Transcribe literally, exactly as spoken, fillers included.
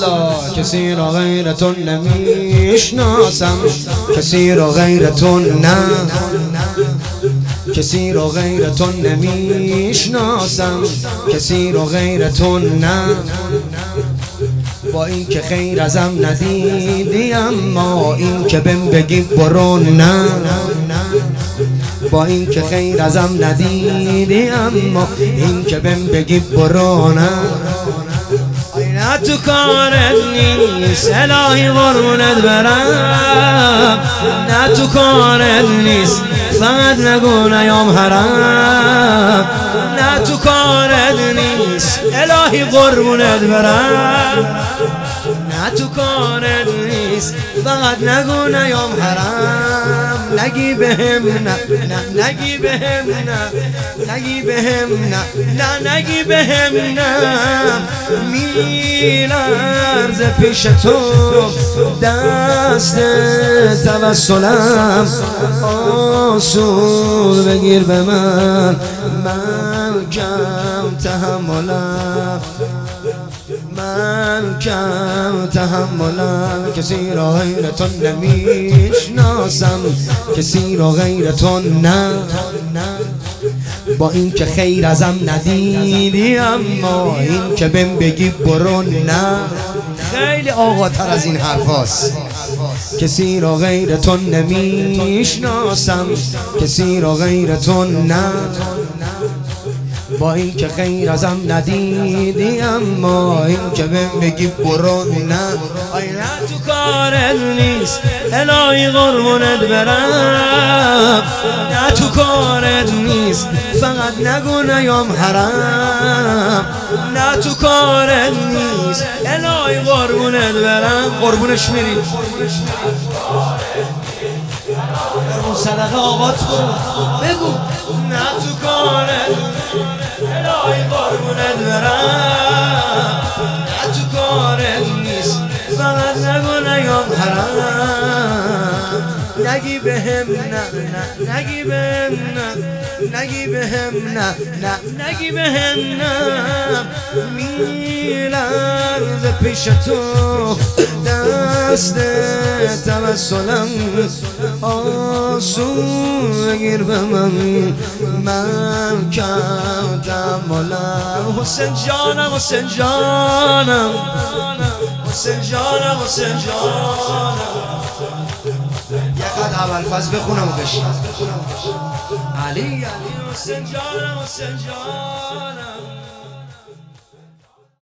الله. کسی را غیر تو نمیشناسم، کسی را غیر تو نه، کسی را غیر تو نمیشناسم، کسی را غیر تو نه. با این که خیر ازم ندیدی اما این که بهم بگی برو نه، با این که خیر ازم ندیدی اما این که بهم بگی برو نه. نه تو کارت نیست الهی قربونت برم، نه تو کارت نیست فقط نگو نیام حرم، نه تو کارت نیست الهی قربونت برم، نه تو کارت نیست فقط نگو نیام حرم. نگی بهم نه نه نگی بهم نه نگی بهم نه نه نگی بهم نه. میلرزه پیش تو دست توسلم، آسون بگیر به من من کم تحملم، من کم تحملم. کسی را غیر تو نمیشناسم، کسی را غیر تو نه، با این که خیر ازم ندیدی اما این که بهم بگی برو نه. خیلی آقاتر از این حرف هاست. کسی را غیر تو نمیشناسم، کسی را غیر تو نه، با این که خیر ازم ندیدی اما این که بهم بگی برو نه. آی نه تو کارت نیست الهی قربونت برم، نه تو کارت نیست فقط نگو نیام حرم، نه تو کارت نیست الهی قربونت برم. قربونش میری قربون صدقه آقات بگو. نه تو کارت الهی قربونت برم، نه تو کارت نیست فقط نگو نیام حرم. نگی بهم نه نه نگی بهم نه نگی بهم نه نه نگی بهم نه. میلرزه پیش تو دست توسلم، آسون بگیر به من من کم تحملم. حسین جانم حسین جانم حسین جانم حسین جانم. یه قد ابوالفضل بخونم و بشین. علی علی حسین جانم حسین جانم.